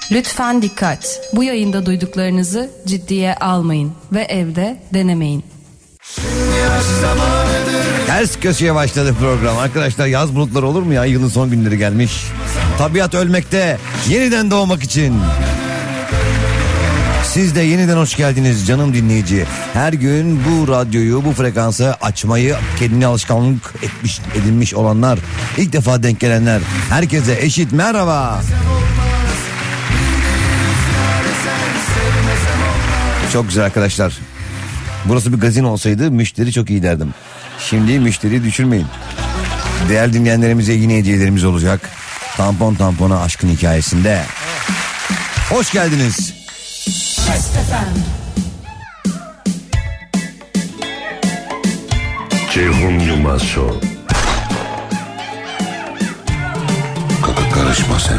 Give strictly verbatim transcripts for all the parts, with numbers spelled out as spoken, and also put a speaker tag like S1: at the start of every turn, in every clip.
S1: Lütfen dikkat. Bu yayında duyduklarınızı ciddiye almayın ve evde denemeyin.
S2: Ters köşeye başladı program. Arkadaşlar, yaz bulutları olur mu ya? Yılın son günleri gelmiş. Tabiat ölmekte, yeniden doğmak için. Siz de yeniden hoş geldiniz canım dinleyici. Her gün bu radyoyu, bu frekansı açmayı kendine alışkanlık etmiş, edinmiş olanlar, ilk defa denk gelenler, herkese eşit merhaba. Çok güzel arkadaşlar. Burası bir gazino olsaydı müşteri çok iyi derdim. Şimdi müşteriyi düşürmeyin. Değerli dinleyenlerimize yine hediyelerimiz olacak. Tampon tampona aşkın hikayesinde. Hoş geldiniz.
S3: Ceyhun Yılmaz Show. Kaka karışma sen.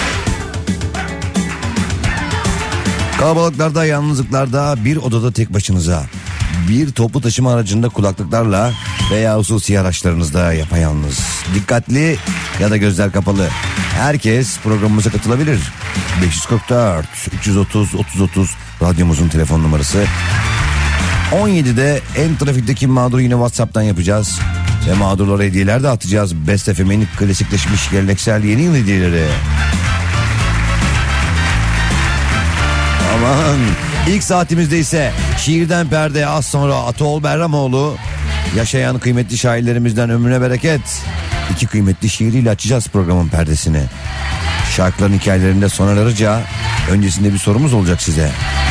S2: Kalabalıklarda, yalnızlıklarda, bir odada tek başınıza, bir toplu taşıma aracında kulaklıklarla veya hususi araçlarınızda yapayalnız, dikkatli ya da gözler kapalı, herkes programımıza katılabilir. beş yüz kırk dört üç yüz otuz otuz otuz radyomuzun telefon numarası. on yedide en trafikteki mağduru yine WhatsApp'tan yapacağız ve mağdurlara hediyeler de atacağız. Best F M'in klasikleşmiş geleneksel yeni yıl hediyeleri. Aman, ilk saatimizde ise şiirden perde, az sonra Atol Berramoğlu, yaşayan kıymetli şairlerimizden ömrüne bereket. İki kıymetli şiiriyle açacağız programın perdesini. Şarkıların hikayelerinde Soner Arıca, öncesinde bir sorumuz olacak size.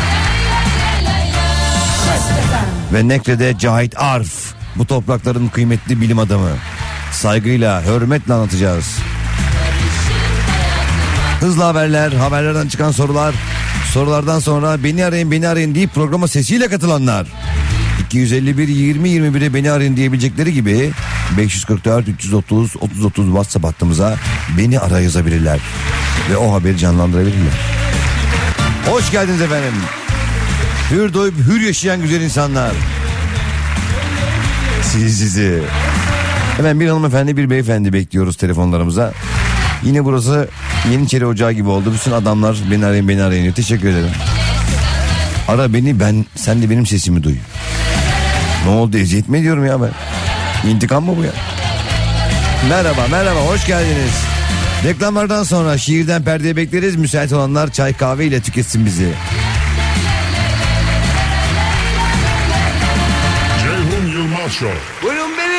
S2: Ve Nekre'de Cahit Arf, bu toprakların kıymetli bilim adamı. Saygıyla, hürmetle anlatacağız. Hızlı haberler, haberlerden çıkan sorular, sorulardan sonra beni arayın beni arayın deyip programa sesiyle katılanlar. iki yüz elli bir yirmi yirmi bire beni arayın diyebilecekleri gibi beş yüz kırk dört üç yüz otuz otuz otuz WhatsApp hattımıza beni ara yazabilirler. Ve o haberi canlandırabilirler. Hoş geldiniz efendim. Hür doyup hür yaşayan güzel insanlar. Siz sizi. Hemen bir hanımefendi bir beyefendi bekliyoruz telefonlarımıza. Yine burası Yeniçeri Ocağı gibi oldu. Bütün adamlar beni arayın beni arayın diyor. Teşekkür ederim. Ara beni, ben, sen de benim sesimi duy. Ne oldu, eziyet mi ediyorum ya ben? İntikam mı bu ya? Merhaba merhaba, hoş geldiniz. Reklamlardan sonra şiirden perdeye bekleriz. Müsait olanlar çay kahve ile tüketsin bizi.
S3: Ceyhun Yılmaz Show.
S4: Buyurun benim.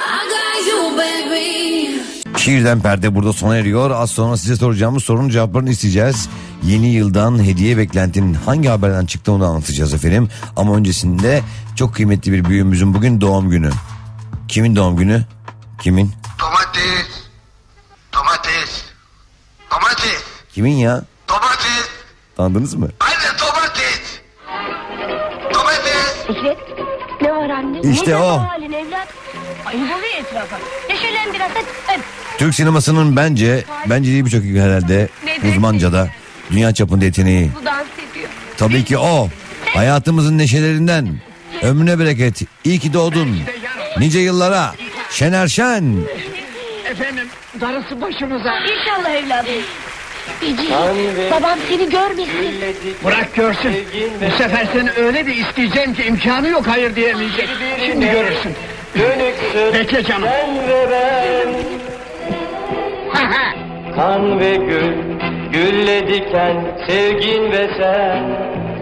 S2: Şiirden perde burada sona eriyor. Az sonra size soracağımız sorunun cevaplarını isteyeceğiz. Yeni yıldan hediye beklentinin hangi haberden çıktığını anlatacağız efendim. Ama öncesinde çok kıymetli bir büyüğümüzün bugün doğum günü. Kimin doğum günü? Kimin?
S4: Domates. Domates. Domates.
S2: Kimin ya?
S4: Domates.
S2: Tanıdınız mı?
S4: Anne domates. Domates.
S5: İşte ne var anne?
S2: İşte
S5: ne
S2: o.
S5: Halin evlat? Ayıp oluyor etrafa. Neşelen biraz hadi. hadi.
S2: Türk sinemasının bence, bence değil birçok herhalde uzmanca da dünya çapında yeteneği.
S5: Bu dans ediyor.
S2: Tabii ki o. Hayatımızın neşelerinden. Ömrüne bereket. İyi ki doğdun. Nice yıllara. Şener Şen.
S6: Efendim, darısı başımıza.
S5: İnşallah evladım. Beci, babam seni görmesin.
S6: Bırak görsün. Bu sefer seni öyle bir isteyeceğim ki imkanı yok hayır diyemeyecek. Şimdi görürsün. Bekle canım.
S7: Kan ve gül, gülle diken, sevgin ve sen.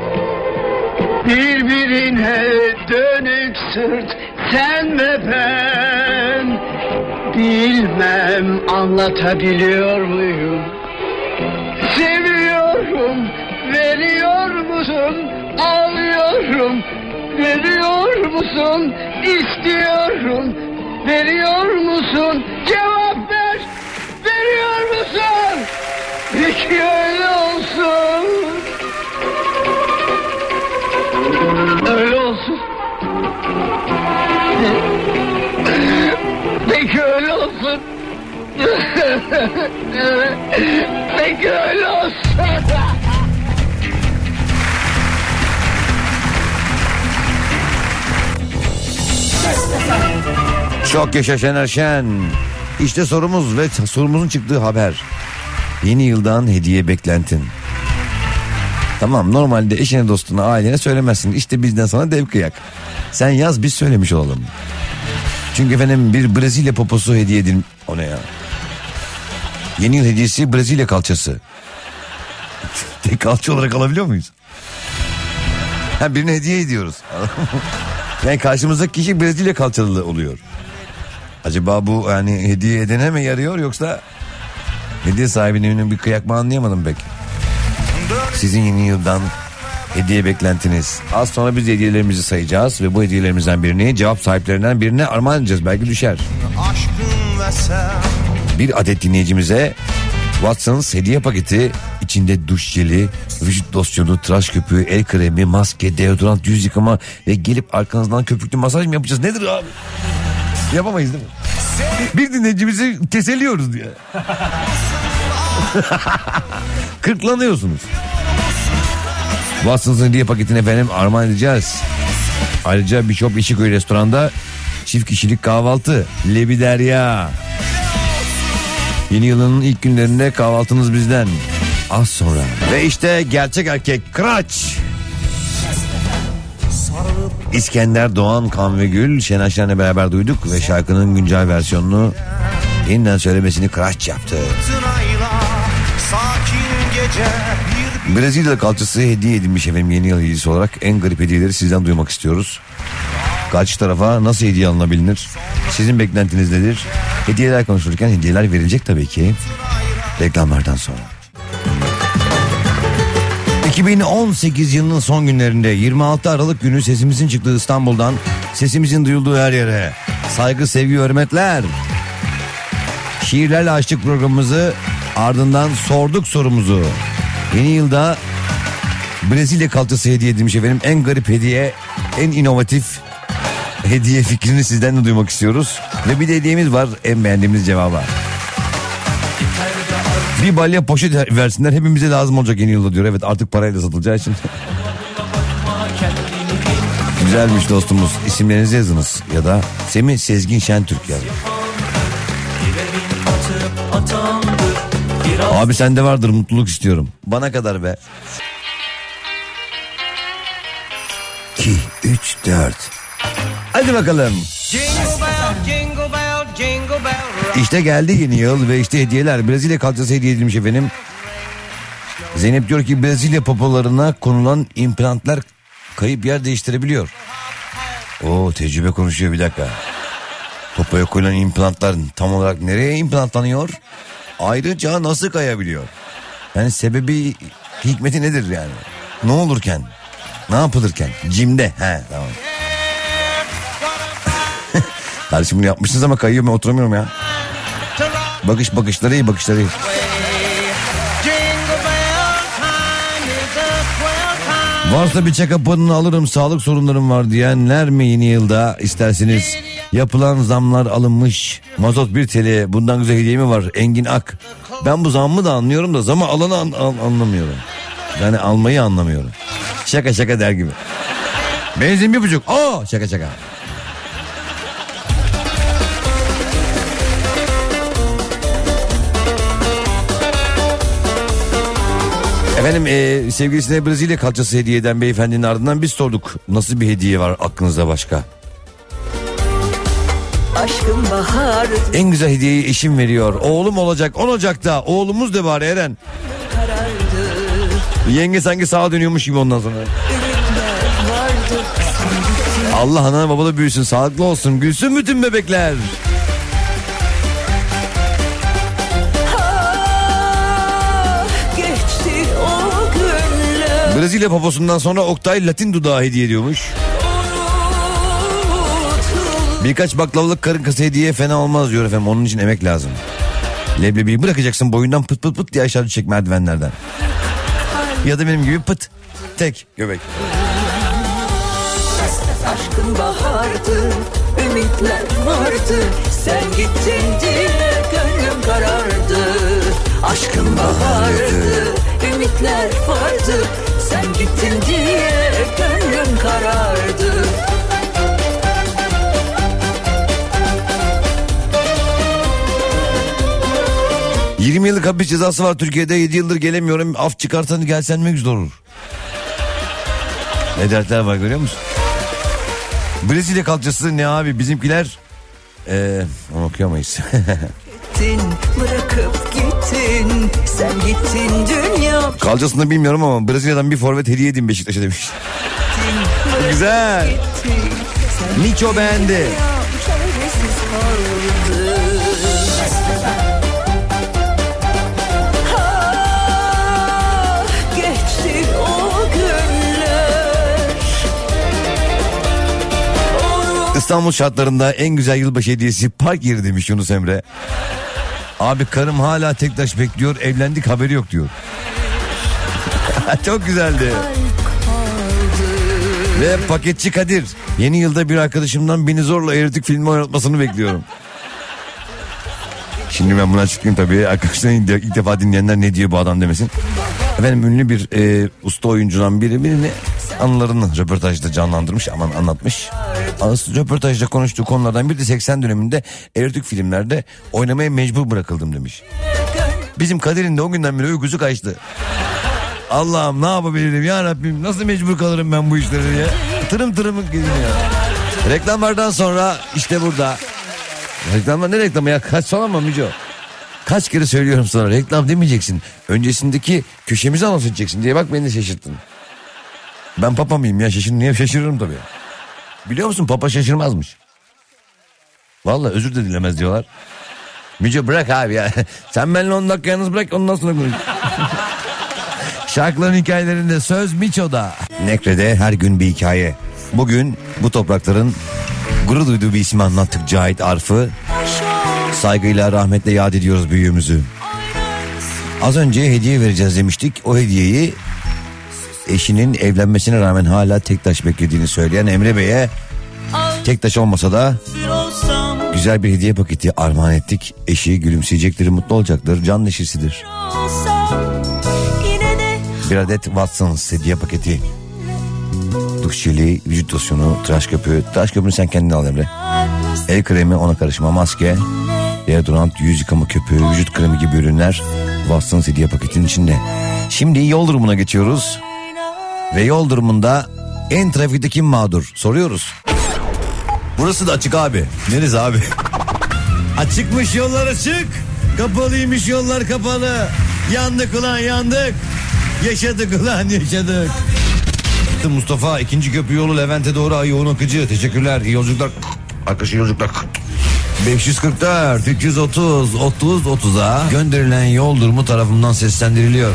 S6: Birbirine dönük sırt, sen ve ben. Bilmem anlatabiliyor muyum? Seviyorum, veriyor musun? Ağlıyorum, veriyor musun? İstiyorum, veriyor musun? Cevap ver, veriyor musun? Peki öyle olsun. Öyle olsun. Peki öyle olsun. Peki öyle olsun.
S2: Çok yaşa Şener Şen. İşte sorumuz ve sorumuzun çıktığı haber. Yeni yıldan hediye beklentin. Tamam, normalde eşine dostuna ailene söylemezsin. İşte bizden sana dev kıyak. Sen yaz, biz söylemiş olalım. Çünkü efendim bir Brezilya poposu hediye edin. O ne ya? Yeni yıl hediyesi Brezilya kalçası. Tek kalça olarak alabiliyor muyuz? Ha, birine hediye ediyoruz. Yani karşımızdaki kişi Brezilya kalçalı oluyor. Acaba bu yani hediye edene mi yarıyor, yoksa hediye sahibinin bir kıyak mı, anlayamadım pek. Sizin yeni yıldan hediye beklentiniz. Az sonra biz hediyelerimizi sayacağız ve bu hediyelerimizden birini cevap sahiplerinden birine armağan edeceğiz. Belki düşer. Bir adet dinleyicimize Watsons hediye paketi, içinde duş jeli, vücut losyonu, tıraş köpüğü, el kremi, maske, deodorant, yüz yıkama ve gelip arkanızdan köpüklü masaj mı yapacağız? Nedir abi? Yapamayız değil mi? Bir dinleyicimizi keseliyoruz diye. Kırklanıyorsunuz. Watsons'ın hediye paketini efendim armağan edeceğiz. Ayrıca Bishop İşiköy restoranda çift kişilik kahvaltı, Lebi Derya. Yeni yılın ilk günlerinde kahvaltınız bizden. Az sonra. Ve işte gerçek erkek Kıraç. İskender Doğan, Kan ve Gül Şener Şen'le beraber duyduk ve şarkının güncel versiyonunu yeniden söylemesini Kıraç yaptı. Brezilya kalçası hediye edilmiş efendim yeni yıl hediyesi olarak. En garip hediyeleri sizden duymak istiyoruz. Karşı tarafa nasıl hediye alınabilir? Sizin beklentiniz nedir? Hediyeler konuşulurken hediyeler verilecek tabii ki. Reklamlardan sonra. iki bin on sekiz yılının son günlerinde yirmi altı Aralık günü sesimizin çıktığı İstanbul'dan sesimizin duyulduğu her yere saygı, sevgi, hürmetler. Şiirlerle açtık programımızı, ardından sorduk sorumuzu. Yeni yılda Brezilya kalçası hediye edilmiş efendim. En garip hediye, en inovatif hediye fikrini sizden de duymak istiyoruz. Ve bir de hediyemiz var, en beğendiğimiz cevaba. Bir balya poşet versinler, hepimize lazım olacak yeni yılda diyor. Evet, artık parayla satılacağı için. Güzelmiş dostumuz. İsimlerinizi yazınız ya da Semih Sezgin Şentürk yazın. Abi sende vardır, mutluluk istiyorum. Bana kadar be. iki, üç, dört. Hadi bakalım. İşte geldi yeni yıl ve işte hediyeler. Brezilya kalçası hediye edilmiş efendim. Zeynep diyor ki Brezilya popolarına konulan implantlar kayıp yer değiştirebiliyor. Oo, tecrübe konuşuyor, bir dakika. Popoya konulan implantlar tam olarak nereye implantlanıyor? Ayrıca nasıl kayabiliyor? Yani sebebi, hikmeti nedir yani? Ne olurken? Ne yapılırken? Cimde. He, tamam. Kardeşim bunu yapmışsınız ama kayıyorum, oturamıyorum ya. Bakış bakışları iyi, bakışları iyi. Varsa bir check-up'ını alırım, sağlık sorunlarım var diyenler mi yeni yılda isterseniz? Yapılan zamlar alınmış. Mazot bir TL, bundan güzel hediye mi var? Engin Ak. Ben bu zammı da anlıyorum da zamı alanı an, an, anlamıyorum. Yani almayı anlamıyorum. Şaka şaka der gibi. Benzin bir buçuk. Aa, şaka şaka. Efendim e, sevgilisine Brezilya kalçası hediye eden beyefendinin ardından biz sorduk. Nasıl bir hediye var aklınızda başka?
S8: Aşkım bahar.
S2: En güzel hediyeyi eşim veriyor. Oğlum olacak, on Ocak'ta. Oğlumuz da var Eren. Karardı. Yenge sanki sağa dönüyormuş gibi ondan sonra. Allah ana babalı büyüsün, sağlıklı olsun, gülsün bütün bebekler. Brezilya poposundan sonra Oktay Latin dudağı hediye ediyormuş. Birkaç baklavalık karın kası hediye fena olmaz diyor efendim. Onun için emek lazım. Leblebiyi bırakacaksın boyundan, pıt pıt pıt diye aşağı düşecek merdivenlerden. Ya da benim gibi pıt tek göbek.
S8: Aşkın bahardı, ümitler vardı. Sen gittin diye gönlüm karardı. Aşkın bahardı, ümitler vardı. Sen gittin diye gönlüm karardı.
S2: yirmi yıllık hapis cezası var Türkiye'de, yedi yıldır gelemiyorum. Af çıkarsan gelsen mi güzel olur. Ne dertler var görüyor musun? Brezilya kalçası ne abi, bizimkiler ee, onu okuyamayız.
S8: Gittin, bırakıp gittin, sen gittin dünya.
S2: Kalçasını bilmiyorum ama Brezilya'dan bir forvet hediye edin Beşiktaş'a demiş.
S8: Gittin,
S2: güzel.
S8: Gittin,
S2: Miço beğendi.
S8: Ah, geçti o günler.
S2: İstanbul şartlarında en güzel yılbaşı hediyesi park yeri demiş Yunus Emre. Abi karım hala tek taş bekliyor, evlendik haberi yok diyor. Çok güzeldi. Ve paketçi Kadir, yeni yılda bir arkadaşımdan beni zorla erotik filmi oynatmasını bekliyorum. Şimdi ben buna çıkayım tabii. Arkadaşlar ilk defa dinleyenler ne diyor bu adam demesin. Efendim ünlü bir e, usta oyuncudan biri birini anılarını röportajda canlandırmış, aman anlatmış. Röportajda konuştuğu konulardan biri de seksen döneminde erotik filmlerde oynamaya mecbur bırakıldım demiş. Bizim Kadir'in de o günden beri uykusu kaçtı. Allah'ım ne yapabilirim ya Rabbim, nasıl mecbur kalırım ben bu işlere diye. Tırım tırım gidiyor. Reklamlardan sonra işte burada. Reklamlar ne reklamı ya, kaç sonra mı Mico? Kaç kere söylüyorum sana, reklam demeyeceksin. Öncesindeki köşemizi anons edeceksin diye, bak beni de şaşırttın. Ben papa mıyım ya, şaşırırım, niye şaşırırım tabii. Biliyor musun papa şaşırmazmış. Vallahi özür de dilemez diyorlar. Mico bırak abi ya. Sen benimle on dakika yalnız bırak, ondan sonra konuş. Şarkıların hikayelerinde söz Miço'da. Nekre'de her gün bir hikaye. Bugün bu toprakların gurur duyduğu bir ismi anlattık, Cahit Arf'ı. Saygıyla, rahmetle yad ediyoruz büyüğümüzü. Az önce hediye vereceğiz demiştik. O hediyeyi eşinin evlenmesine rağmen hala tek taş beklediğini söyleyen Emre Bey'e tek taş olmasa da güzel bir hediye paketi armağan ettik. Eşi gülümseyecektir, mutlu olacaktır, can neşirsidir. Bir adet Watsons hediye paketi. Duş jeli, vücut losyonu, tıraş köpüğü. Tıraş köpüğünü sen kendine al Emre. El kremi, ona karışma, maske, deodorant, yüz yıkama köpüğü, vücut kremi gibi ürünler Watsons hediye paketinin içinde. Şimdi yol durumuna geçiyoruz. Ve yol durumunda en trafikte kim mağdur? Soruyoruz. Burası da açık abi. Neresi abi? Açıkmış yollar, açık. Kapalıymış yollar, kapalı. Yandık ulan yandık. Yaşadık ulan yaşadık. Mustafa ikinci köprü yolu Levent'e doğru ay yoğun akıcı. Teşekkürler, iyi yolculuklar. Arkadaşı yolculuklar. beş yüz kırk dört üç yüz otuz otuz otuza gönderilen yol durumu tarafından seslendiriliyor.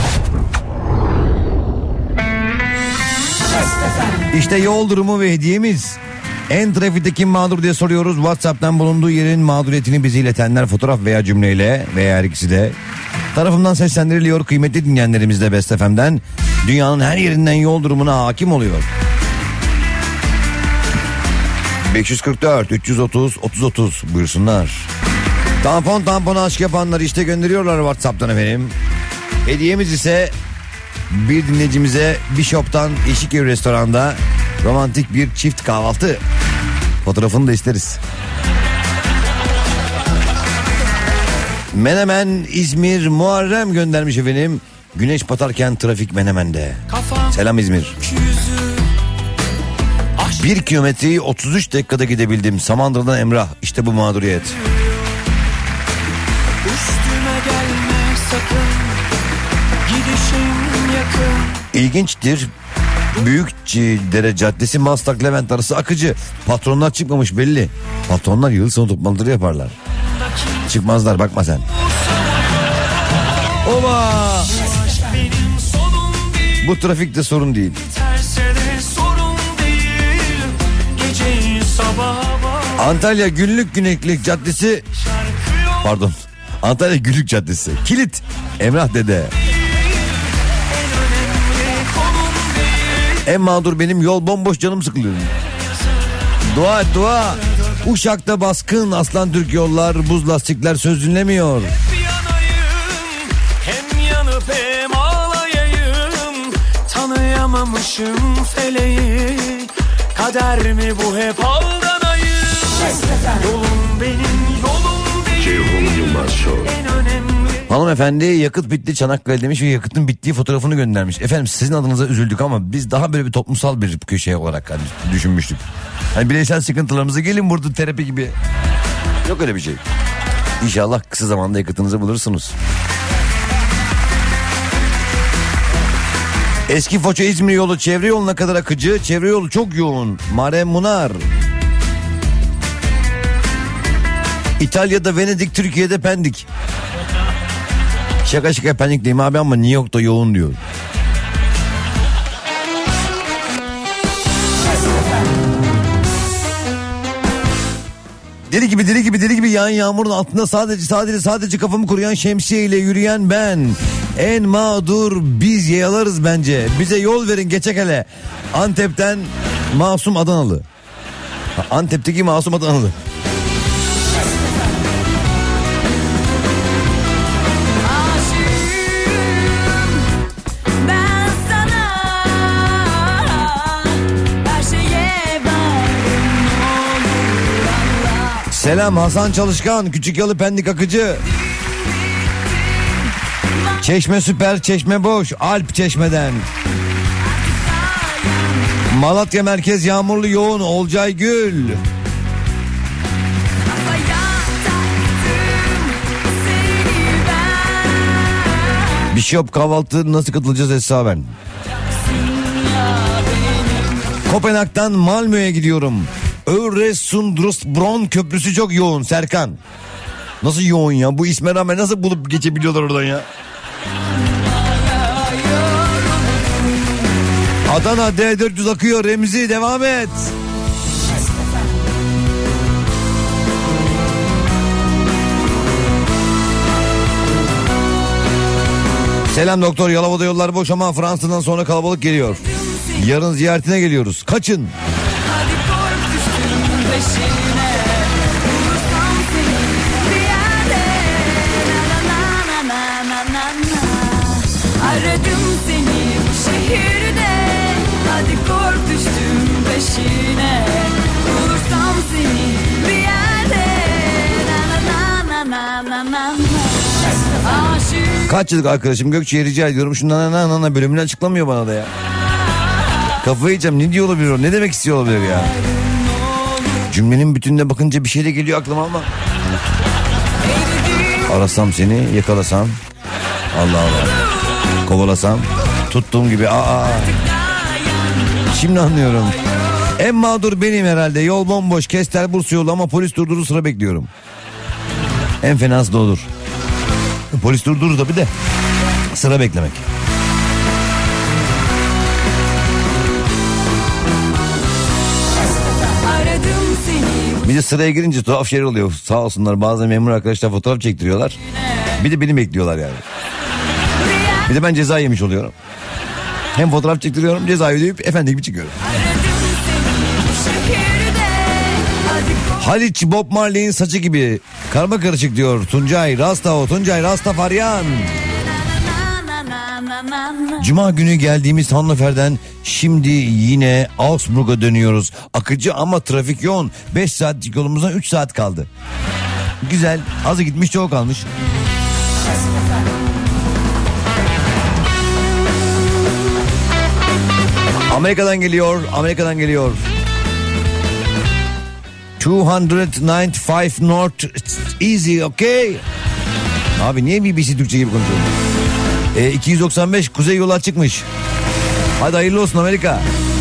S2: İşte yol durumu ve hediyemiz. En trafikte kim mağdur diye soruyoruz. WhatsApp'tan bulunduğu yerin mağduriyetini bize iletenler fotoğraf veya cümleyle veya her ikisi de tarafından seslendiriliyor. Kıymetli dinleyenlerimiz de Best F M'den dünyanın her yerinden yol durumuna hakim oluyor. beş yüz kırk dört üç yüz otuz otuz otuz buyursunlar. Tampon tampona aşk yapanlar işte gönderiyorlar WhatsApp'tan efendim. Hediyemiz ise bir dinleyicimize Bishop'tan Eşikevi restoranda romantik bir çift kahvaltı. Fotoğrafını da isteriz. Menemen İzmir Muharrem göndermiş efendim. Güneş batarken trafik Menemen'de. Selam İzmir. Bir kilometreyi otuz üç dakikada gidebildim. Samandıra'dan Emrah. İşte bu mağduriyet.
S9: Üstüme gelme sakın. Gidişim yakın.
S2: İlginçtir. Büyükdere Caddesi Maslak Levent arası akıcı. Patronlar çıkmamış belli. Patronlar yıl sonu toplantıları yaparlar. Çıkmazlar, bakma sen. Oba! Bu trafikte sorun değil. Antalya Günlük Güneklik Caddesi. Pardon. Antalya Günlük Caddesi. Kilit. Emrah dede. En mağdur benim, yol bomboş, canım sıkılıyor. Dua et dua. Uşak'ta baskın, Aslan Türk yollar, buz lastikler söz dinlemiyor.
S9: Hem yanıp hem ağlayayım. Tanıyamamışım feleği. Kader mi bu, hep aldanayım. Yolum benim yolum değil.
S3: Ceyhun Yılmaz Show.
S9: En önemli
S2: Hanımefendi yakıt bitti Çanakkale demiş ve yakıtın bittiği fotoğrafını göndermiş. Efendim sizin adınıza üzüldük ama biz daha böyle bir toplumsal bir köşe olarak hani düşünmüştük. Hani bireysel sıkıntılarımızı gelin burada terapi gibi. Yok öyle bir şey. İnşallah kısa zamanda yakıtınızı bulursunuz. Eski Foça İzmir yolu çevre yoluna kadar akıcı. Çevre yolu çok yoğun. Mare Munar. İtalya'da Venedik, Türkiye'de Pendik. Şaka şaka Pendik diyeyim abi ama New York'ta yoğun diyor. Deli gibi deli gibi deli gibi yağan yağmurun altında sadece sadece sadece kafamı koruyan şemsiye ile yürüyen ben. En mağdur biz yayalarız bence. Bize yol verin geçek hele. Antep'ten Masum Adanalı. Antep'teki Masum Adanalı. Selam Hasan Çalışkan, Küçük Yalı Pendik Akıcı. Çeşme süper, Çeşme boş, Alp Çeşme'den. Malatya merkez yağmurlu yoğun, Olcay Gül. Bishop kahvaltı nasıl katılacağız Esra ben? Kopenhag'dan Malmö'ye gidiyorum. Öresundrusbron köprüsü çok yoğun Serkan. Nasıl yoğun ya? Bu isme rağmen nasıl bulup geçebiliyorlar oradan ya? Adana D dört yüz akıyor. Remzi devam et. Selam doktor, Yalova'da yollar boş ama Fransa'dan sonra kalabalık geliyor. Yarın ziyaretine geliyoruz. Kaçın.
S8: Aradım seni bu şehirde, hadi kork düştüm peşine. Bulursam seni bir yerde, na na na na na na. Aşık.
S2: Kaç yıllık arkadaşım Gökçe'ye rica ediyorum şu na na na na bölümünü açıklamıyor bana da ya. Kafayı yiyeceğim, ne diyor olabilir o, ne demek istiyor olabilir ya. Cümlenin bütününe bakınca bir şey de geliyor aklıma ama. Arasam seni, yakalasam. Allah Allah. Kovalasam. Tuttuğum gibi. Aa. Şimdi anlıyorum. En mağdur benim herhalde. Yol bomboş. Kestel Bursa yolu ama polis durdurur, sıra bekliyorum. En fenası da olur. Polis durdurur da bir de sıra beklemek. Bir de sıraya girince tuhaf şeyler oluyor. Sağ olsunlar bazı memur arkadaşlar fotoğraf çektiriyorlar. Bir de beni bekliyorlar yani. Bir de ben ceza yemiş oluyorum. Hem fotoğraf çektiriyorum, ceza ödeyip efendi gibi çıkıyorum. Haliç Bob Marley'in saçı gibi karma karışık diyor Tuncay Rasta o Tuncay Rastafaryan. Cuma günü geldiğimiz Hannover'den şimdi yine Augsburg'a dönüyoruz. Akıcı ama trafik yoğun. beş saatlik yolumuzdan üç saat kaldı. Güzel, azı gitmiş çoğu kalmış. Amerika'dan geliyor, Amerika'dan geliyor. iki yüz doksan beş North Easy, okay? Abi niye B B C Türkçe gibi konuşuyorsun? E, iki yüz doksan beş kuzey yolu çıkmış. Hadi hayırlı olsun Amerika.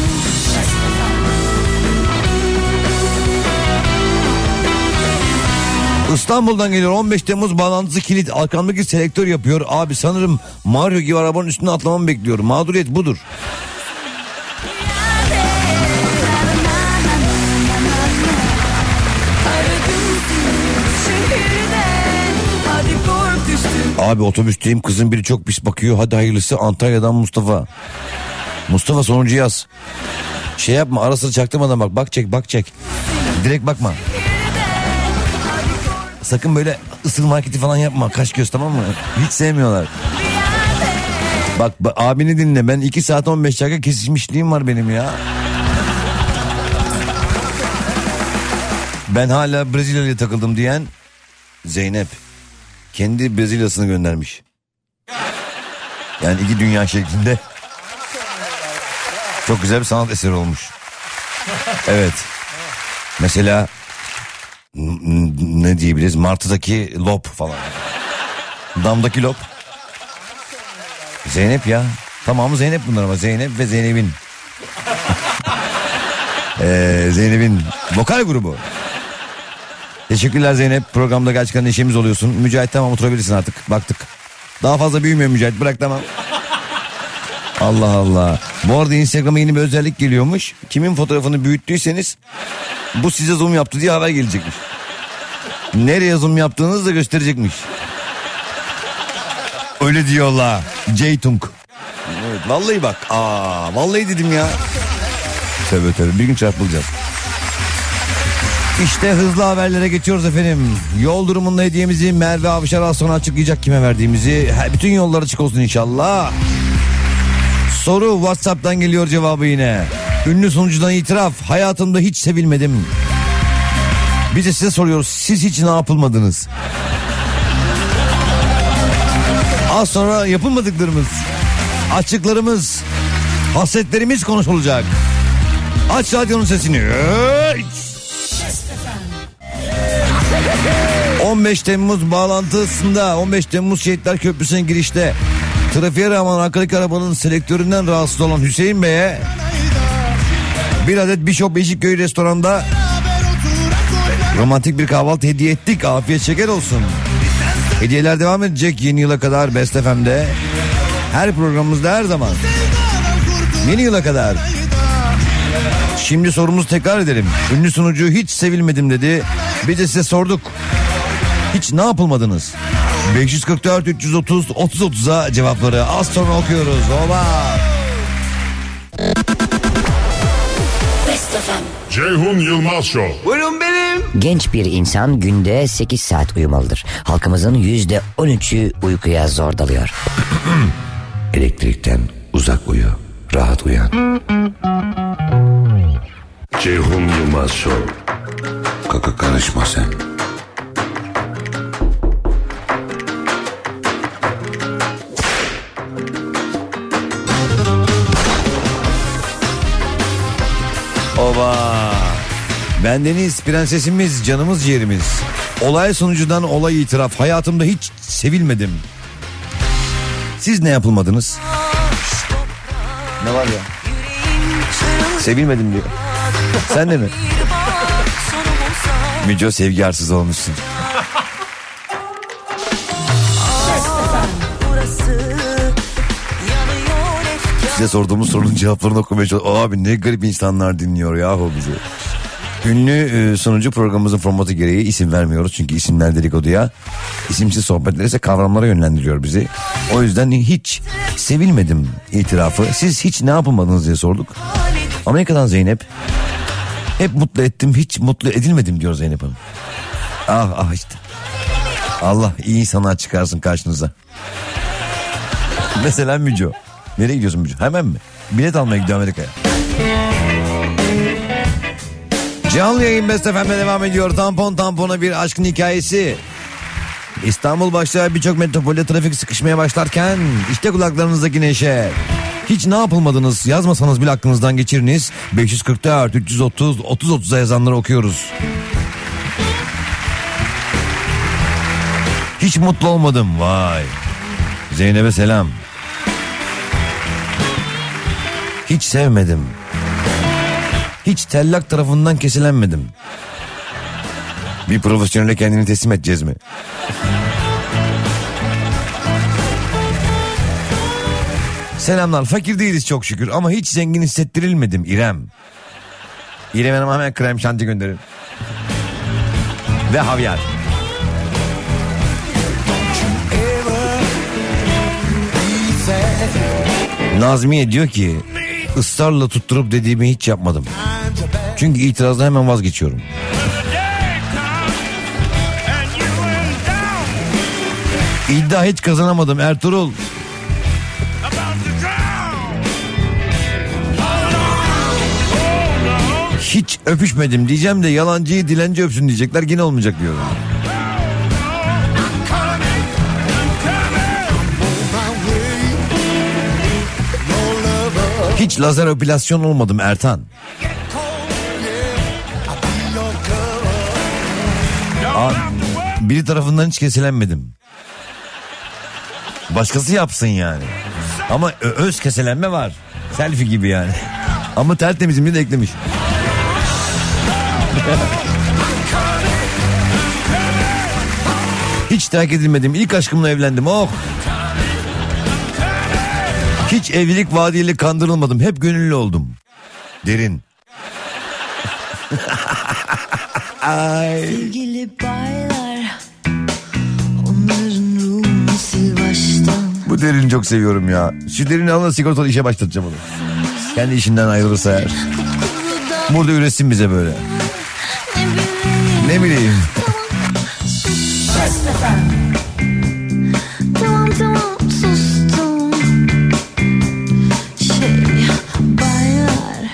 S2: İstanbul'dan geliyor, on beş Temmuz bağlantısı kilit, arkamdaki selektör yapıyor. Abi sanırım Mario gibi arabanın üstüne atlamamı bekliyorum. Mağduriyet budur. Abi otobüsteyim, kızın biri çok pis bakıyor. Hadi hayırlısı, Antalya'dan Mustafa. Mustafa sonuncu yaz. Şey yapma, ara sıra çaktırmadan bak. Bak çek bak çek. Direkt bakma. Sakın böyle ısırma hareketi falan yapma. Kaş göz, tamam mı? Hiç sevmiyorlar. Bak, bak abini dinle. Ben iki saat on beş dakika kesişmişliğim var benim ya. Ben hala Brezilya'ya takıldım diyen Zeynep kendi Brezilya'sını göndermiş. Yani iki dünya şeklinde. Çok güzel bir sanat eseri olmuş. Evet. Mesela ne diyebiliriz? Martı'daki lob falan. Damdaki lob. Zeynep ya. Tamamı Zeynep bunlar ama Zeynep ve Zeynep'in. ee, Zeynep'in vokal grubu. Teşekkürler Zeynep. Programda gerçekten işimiz oluyorsun. Mücahit tamam oturabilirsin artık. Baktık. Daha fazla büyümüyor Mücahit. Bırak tamam. Allah Allah. Bu arada Instagram'a yeni bir özellik geliyormuş. Kimin fotoğrafını büyüttüyseniz bu size zoom yaptı diye haber gelecekmiş. Nereye zoom yaptığınızı da gösterecekmiş. Öyle diyorlar. J-Tung. Evet, vallahi bak. Aa, vallahi dedim ya. Tövbe tövbe bir gün çarpılacağız. İşte hızlı haberlere geçiyoruz efendim. Yol durumunda hediyemizi Merve Avşar az sonra açıklayacak kime verdiğimizi. Bütün yollar açık olsun inşallah. Soru WhatsApp'tan geliyor cevabı yine. Ünlü sunucudan itiraf. Hayatımda hiç sevilmedim. Biz de size soruyoruz. Siz hiç ne yapılmadınız? Az sonra yapılmadıklarımız, açıklarımız, hasretlerimiz konuşulacak. Aç radyonun sesini. on beş Temmuz bağlantısında on beş Temmuz Şehitler Köprüsü'ne girişte trafiğe rağmen arkadaki arabanın selektöründen rahatsız olan Hüseyin Bey'e bir adet Bishop Beşikköy restoranda romantik bir kahvaltı hediye ettik. Afiyet şeker olsun. Hediyeler devam edecek yeni yıla kadar Best F M'de. Her programımızda her zaman. Yeni yıla kadar. Şimdi sorumuzu tekrar edelim. Ünlü sunucu hiç sevilmedim dedi. Biz de size sorduk. Hiç ne yapılmadınız? beş yüz kırk dört üç yüz otuz otuz otuza cevapları az sonra okuyoruz. Oba.
S3: Ceyhun Yılmaz Show.
S4: Buyurun benim.
S10: Genç bir insan günde sekiz saat uyumalıdır. Halkımızın yüzde on üçü uykuya zor dalıyor.
S3: Elektrikten uzak uyu, rahat uyan. Ceyhun Yılmaz Show. Kaka karışma sen.
S2: Oba. Bendeniz prensesimiz, canımız ciğerimiz. Olay sonucudan olay itiraf. Hayatımda hiç sevilmedim. Siz ne yapılmadınız? Ne var ya? Sevilmedim diyor. Sen de mi? Müco sevgi arsız olmuşsun. Size sorduğumuz sorunun cevaplarını okumaya çalışıyorum. Abi ne garip insanlar dinliyor yahu bizi. Ünlü e, sunucu programımızın formatı gereği isim vermiyoruz. Çünkü isimler dedikoduya, isimsiz sohbetler ise kavramlara yönlendiriyor bizi. O yüzden hiç sevilmedim itirafı. Siz hiç ne yapılmadınız diye sorduk. Amerika'dan Zeynep. Hep mutlu ettim, hiç mutlu edilmedim diyor Zeynep Hanım. Ah ah işte. Allah iyi insanlar çıkarsın karşınıza. Mesela Müco. Nereye gidiyorsun Müco? Hemen mi? Bilet almaya gidiyor Amerika'ya. Canlı yayın Best F M'de devam ediyor. Tampon tampona bir aşkın hikayesi. İstanbul başta birçok metropolde trafik sıkışmaya başlarken işte kulaklarınızdaki neşe. Hiç ne yapılmadınız yazmasanız bile aklınızdan geçiriniz. beş yüz kırk dört üç yüz otuz otuz otuza yazanları okuyoruz. Hiç mutlu olmadım. Vay. Zeynep'e selam. Hiç sevmedim. Hiç tellak tarafından kesilenmedim. Bir profesyonele kendini teslim edeceğiz mi? Selamlar. Fakir değiliz çok şükür ama hiç zengin hissettirilmedim İrem. İrem Hanım'a hemen krem şanti gönderin. Ve havyar. Nazmiye diyor ki ısrarla tutturup dediğimi hiç yapmadım. Çünkü itirazdan hemen vazgeçiyorum. İddia hiç kazanamadım Ertuğrul. Hiç öpüşmedim diyeceğim de yalancıyı dilenci öpsün diyecekler, yine olmayacak diyorum. Hiç lazer epilasyon olmadım Ertan. Aa, biri tarafından hiç keselenmedim. Başkası yapsın yani. Ama öz keselenme var. Selfie gibi yani. Ama tertemizim de eklemiş. Hiç terk edilmedim. İlk aşkımla evlendim. Oh. Hiç evlilik vaadiyle kandırılmadım. Hep gönüllü oldum. Derin. Ay.
S8: Sevgili baylar, onların ruhunu sil baştan.
S2: Bu Derini çok seviyorum ya. Şu Derini alın, sigortalı işe başlatacağım onu. Kendi işinden ayrılırsa eğer. Burada üretsin bize böyle. Ne bileyim.
S8: Tamam tamam sustum. Şey baylar.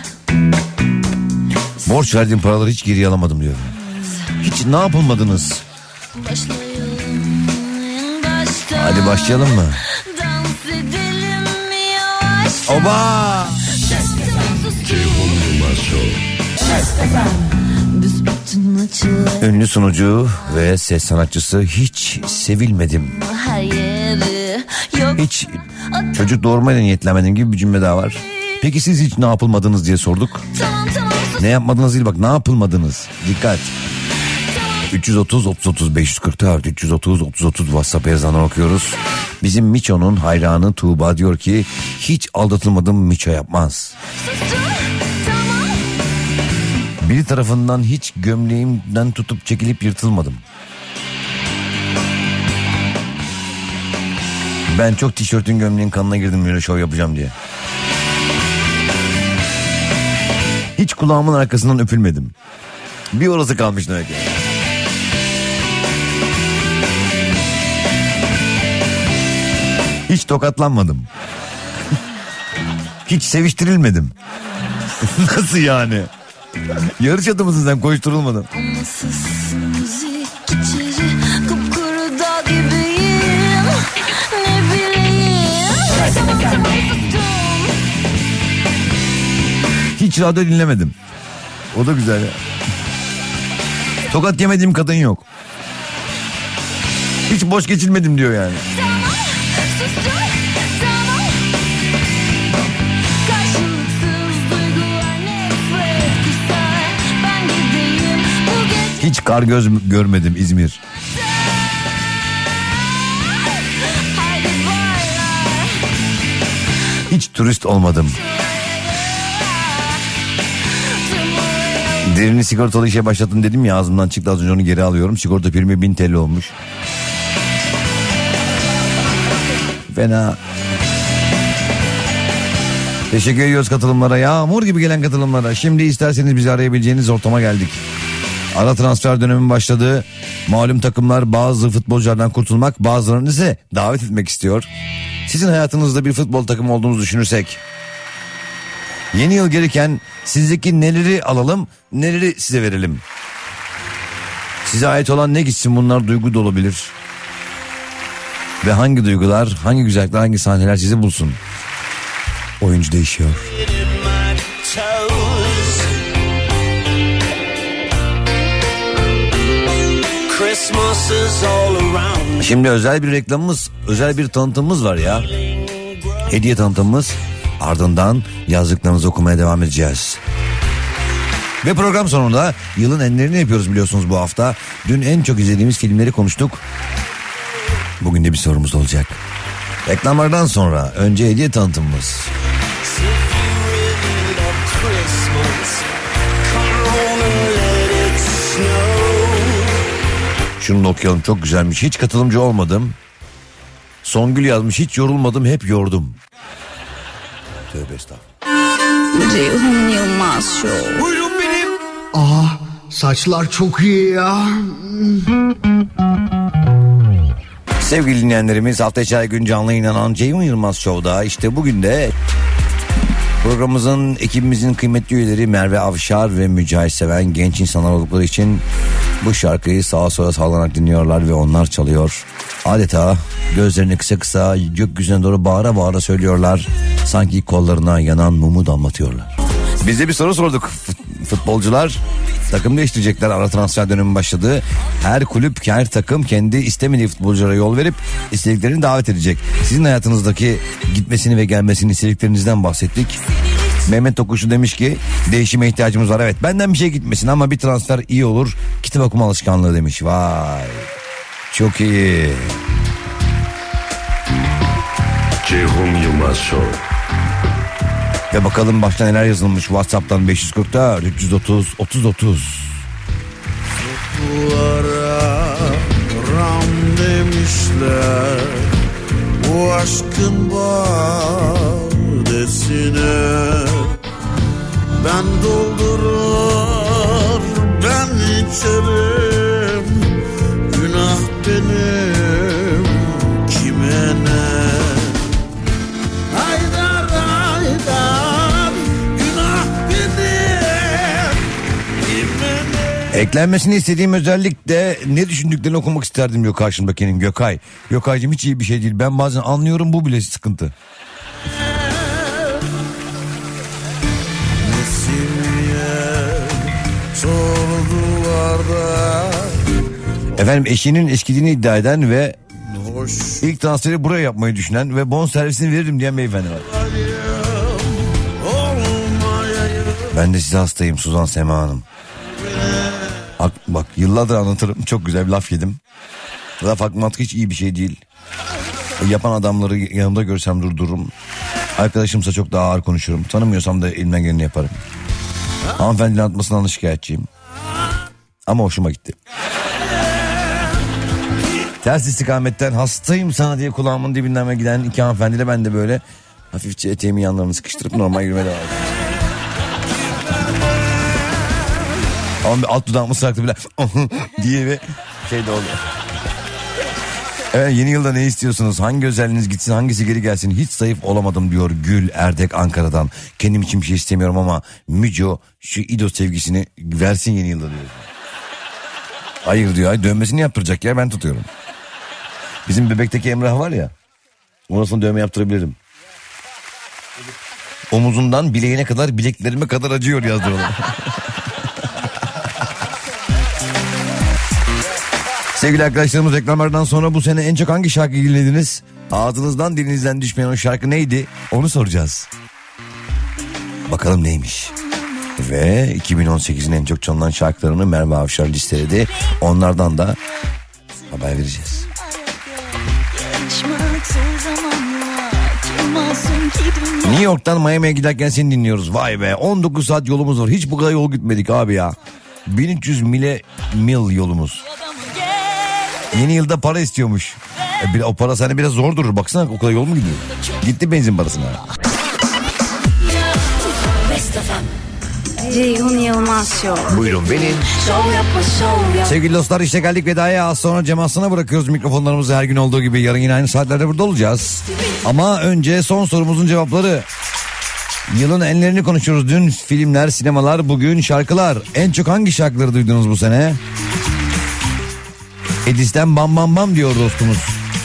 S2: Borç verdiğim paraları hiç geriye alamadım diyorum. Hiç ne yapılmadınız?
S8: Başlayalım en baştan.
S2: Hadi başlayalım mı?
S8: Dans edelim yavaştan.
S2: Oba!
S3: Ceyhun Yılmaz Show.
S8: Büsbütün açılar
S2: Ünlü sunucu ve ses sanatçısı hiç sevilmedim.
S8: her yeri yok.
S2: Hiç çocuk doğurmayla niyetlenmedim gibi bir cümle daha var. Peki siz hiç ne yapılmadınız diye sorduk.
S8: Tamam tamam sus.
S2: Ne yapmadınız değil, bak ne yapılmadınız. Dikkat. üç yüz otuz otuz otuz beş yüz kırk dört üç yüz otuz otuz otuz WhatsApp yazılarını okuyoruz. Bizim Miço'nun hayranı Tuğba diyor ki hiç aldatılmadım, Miço yapmaz. Biri tarafından hiç gömleğimden tutup çekilip yırtılmadım. Ben çok tişörtün gömleğin kanına girdim böyle şov yapacağım diye. Hiç kulağımın arkasından öpülmedim. Bir orası kalmış demek ki. Hiç tokatlanmadım. Hiç seviştirilmedim. Nasıl yani? Yarış atı mısın sen, koşturulmadın?
S8: Amasız müzik içeri kupkuru dağ gibiyim. Ne bileyim. Tamam tamam sustum.
S2: Hiç radyo dinlemedim. O da güzel ya. Tokat yemediğim kadın yok. Hiç boş geçirmedim diyor yani.
S8: Tamam sustum. Tamam. Karşılıksız duygular nefret kusar. Ben gideyim bu gece.
S2: Hiç kar göz görmedim İzmir.
S8: Haydi baylar.
S2: Hiç turist olmadım. Derini sigortalı işe başlattım dedim ya, ağzımdan çıktı az önce, onu geri alıyorum. Sigorta primi bin T L olmuş. Fena. Teşekkür ediyoruz katılımlara. Yağmur gibi gelen katılımlara. Şimdi isterseniz bizi arayabileceğiniz ortama geldik. Ara transfer dönemi başladı. Malum takımlar bazı futbolculardan kurtulmak, bazılarını ise davet etmek istiyor. Sizin hayatınızda bir futbol takımı olduğunuzu düşünürsek, yeni yıl gelirken sizdeki neleri alalım, neleri size verelim? Size ait olan ne gitsin, bunlar duygu da olabilir. Ve hangi duygular, hangi güzellikler, hangi sahneler sizi bulsun? Oyuncu değişiyor. Şimdi özel bir reklamımız, özel bir tanıtımımız var ya. Hediye tanıtımımız. Ardından yazdıklarınızı okumaya devam edeceğiz. Ve program sonunda yılın enlerini yapıyoruz biliyorsunuz bu hafta. Dün en çok izlediğimiz filmleri konuştuk. Bugün de bir sorumuz olacak. Reklamlardan sonra önce hediye tanıtımımız. Şunu da okuyalım, çok güzelmiş. Hiç katılımcı olmadım. Songül yazmış, hiç yorulmadım, hep yordum. Tövbe estağfurullah.
S8: Ceyhun Yılmaz Show.
S6: Buyurun benim. Aa, saçlar çok iyi ya.
S2: Sevgili dinleyenlerimiz, hafta içi her gün canlı inanan Ceyhun Yılmaz Show'da işte bugün de Programımızın, ekibimizin kıymetli üyeleri Merve Avşar ve Mücahit Seven genç insanlar oldukları için bu şarkıyı sağa sola sallanarak dinliyorlar ve onlar çalıyor. Adeta gözlerini kısa kısa gökyüzüne doğru bağıra bağıra söylüyorlar. Sanki kollarına yanan mumu damlatıyorlar. Biz de bir soru sorduk. Futbolcular takım değiştirecekler, ara transfer dönemi başladı. Her kulüp, her takım kendi istemediği futbolculara yol verip istediklerini davet edecek. Sizin hayatınızdaki gitmesini ve gelmesini istediklerinizden bahsettik. Mehmet Tokuşu demiş ki değişime ihtiyacımız var. Evet, benden bir şey gitmesin ama bir transfer iyi olur. Kitap okuma alışkanlığı demiş. Vay, çok iyi.
S3: Ceyhun Yılmaz Show.
S2: Ve bakalım başta neler yazılmış. WhatsApp'tan beş yüz kırk dört üç yüz otuz otuz otuz.
S11: Duvara ram demişler, bu aşkın badesine. Ben doldurur, ben içerim, günah benim, kime ne? Haydar haydar, günah benim, kime ne?
S2: Eklenmesini istediğim özellik de ne düşündüklerini okumak isterdim diyor karşımdakinin Gökay. Gökaycığım hiç iyi bir şey değil. Ben bazen anlıyorum, bu bile sıkıntı. Efendim, eşinin eskidiğini iddia eden ve ilk transferi buraya yapmayı düşünen ve bon servisini veririm diyen beyefendi var. Ben de size hastayım Suzan Sema Hanım. Bak, bak yıllardır anlatırım, çok güzel bir laf yedim. Laf akmak hiç iyi bir şey değil. Yapan adamları yanımda görsem durdururum. Arkadaşımsa çok daha ağır konuşurum. Tanımıyorsam da elimden geleni yaparım. Hanımefendinin atmasından şikayetçiyim. Ama hoşuma gitti. Ters istikametten hastayım sana diye kulağımın dibinden giden iki hanımefendiyle ben de böyle hafifçe eteğimin yanlarını sıkıştırıp normal yürümeye devam ettim. Ama bir alt dudağımı sıraktı bile diye bir şey de oldu. Evet, yeni yılda ne istiyorsunuz? Hangi özelliğiniz gitsin, hangisi geri gelsin? Hiç zayıf olamadım diyor Gül Erdek Ankara'dan. Kendim için bir şey istemiyorum ama Müco şu İdo sevgisini versin yeni yılda diyor. Hayır diyor, ay dövmesini yaptıracak ya, ben tutuyorum. Bizim bebekteki Emrah var ya, orasını dövme yaptırabilirim. Omuzundan bileğine kadar, bileklerime kadar acıyor yazdıralım. Sevgili arkadaşlarımız, reklamlardan sonra bu sene en çok hangi şarkıyı dinlediniz? Ağzınızdan dilinizden düşmeyen o şarkı neydi? Onu soracağız. Bakalım neymiş? Ve iki bin on sekizin en çok çalınan şarkılarını Merve Avşar listeledi. Onlardan da haber vereceğiz. New York'tan Miami'ye giderken seni dinliyoruz. Vay be, on dokuz saat yolumuz var. Hiç bu kadar yol gitmedik abi ya. bin üç yüz mile mil yolumuz. Yeni yılda para istiyormuş. E, o para sana biraz zor durur. Baksana, o kadar yol mu gidiyor? Gitti benzin parasına.
S8: Ceyhun Yılmaz Show.
S2: Buyurun benim.
S8: Şov yapma şov yap.
S2: Sevgili dostlar, işte geldik vedaya. Az sonra Cem Aslan'a bırakıyoruz mikrofonlarımızı, her gün olduğu gibi. Yarın yine aynı saatlerde burada olacağız. Ama önce son sorumuzun cevapları. Yılın enlerini konuşuyoruz. Dün filmler, sinemalar, bugün şarkılar. En çok hangi şarkıları duydunuz bu sene? Edis'ten bam bam bam diyor dostumuz.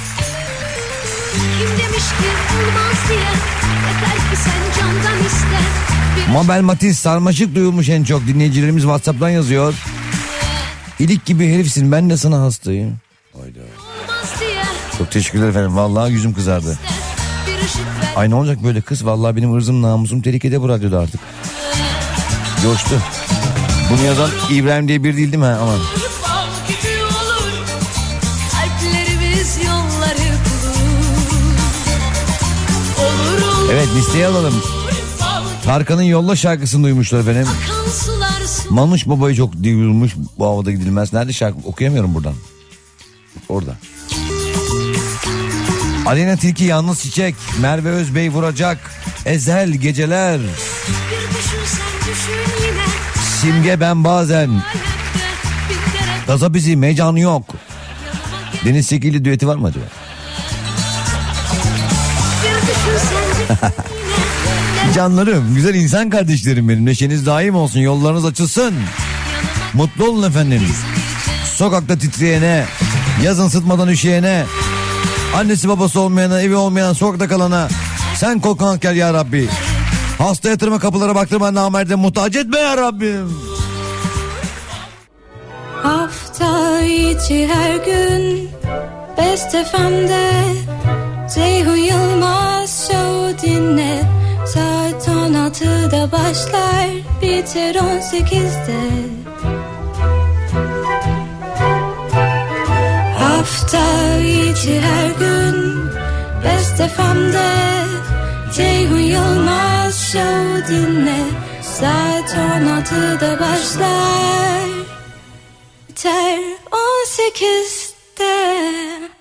S8: Kim demiş ki olmaz diye, yeter ki sen candan iste.
S2: Mabel Matiz, sarmaşık duyulmuş en çok. Dinleyicilerimiz WhatsApp'tan yazıyor. İlik gibi herifsin, ben de sana hastayım. Hayda. Çok teşekkürler efendim, vallahi yüzüm kızardı. Ay ne olacak böyle kız, vallahi benim ırzım namusum tehlikede bu radyoda artık. Coştu. Bunu yazan İbrahim diye bir değil değil mi? Aman. Evet, listeye alalım. Tarkan'ın Yolla şarkısını duymuşlar efendim. Manuş Baba'yı çok duyulmuş. Bu havada gidilmez. Nerede şarkı? Okuyamıyorum buradan. Orada. Aleyna Tilki Yalnız Çiçek. Merve Özbey Vuracak. Ezel Geceler. Simge Ben Bazen. Gaza Bizi Mecan Yok. Deniz Sekili düeti var mı acaba? Canlarım, güzel insan kardeşlerim benim. Neşeniz daim olsun, yollarınız açılsın. Mutlu olun efendim. Sokakta titreyene, yazın sıtmadan üşüyene, annesi babası olmayana, evi olmayan, sokakta kalana sen kol kanat gel ya Rabbi. Hasta yatırma, kapılara baktırma, namerde muhtaç etme ya Rabbim.
S8: Hafta içi her gün Best F M'de Ceyhun Yılmaz Show dinle. Saat on altıda başlar, biter on sekizde. Hafta içi her gün Best F M'de Ceyhun Yılmaz Show dinle. Saat on altıda başlar, biter on sekizde.